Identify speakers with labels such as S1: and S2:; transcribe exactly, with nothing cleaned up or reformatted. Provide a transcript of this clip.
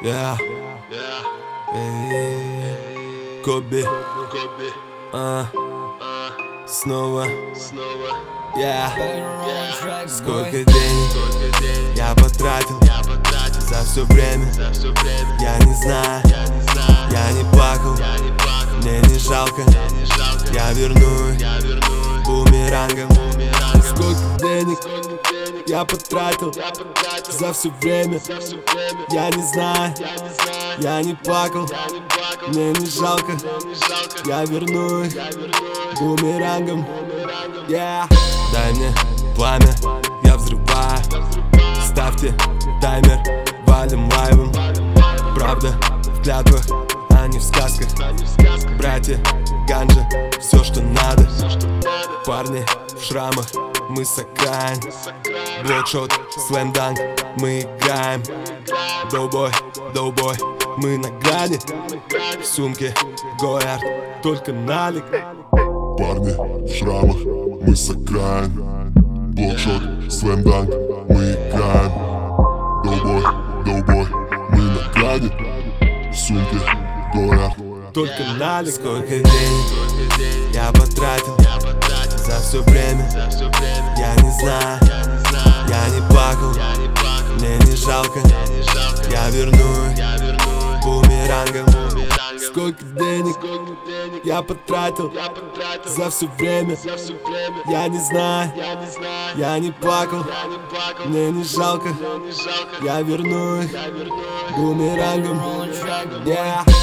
S1: Yeah. Эй, Коби. А. Снова. Yeah. Сколько денег я потратил за все время, я не знаю, я не плакал, мне не жалко, я верну их бумерангом. Сколько денег я потратил за все время, я не знаю, я не плакал, мне не жалко, я верну их бумерангом. Yeah. Дай мне пламя, я взрываю. Ставьте таймер, валим лайвом. Правда в клятвах, а не в сказках. Братья, ганджа, все что надо. Парни в шрамах, мы сакраем. Блокшот, слэм-данк, мы играем. Доубой, доубой, мы на грани. В сумке Гоярд, только налик.
S2: Парни в шрамах, мы сакраем. Блокшот, слэм-данк, мы играем. Доубой, доубой, мы на грани. В сумке Гоярд,
S1: только налик. Сколько денег я потратил за все время, я не знаю, я не плакал, мне не жалко, я верну их бумерангом. Сколько денег я потратил за все время, я не знаю, я не плакал, мне не жалко, я верну их бумерангом. Yeah.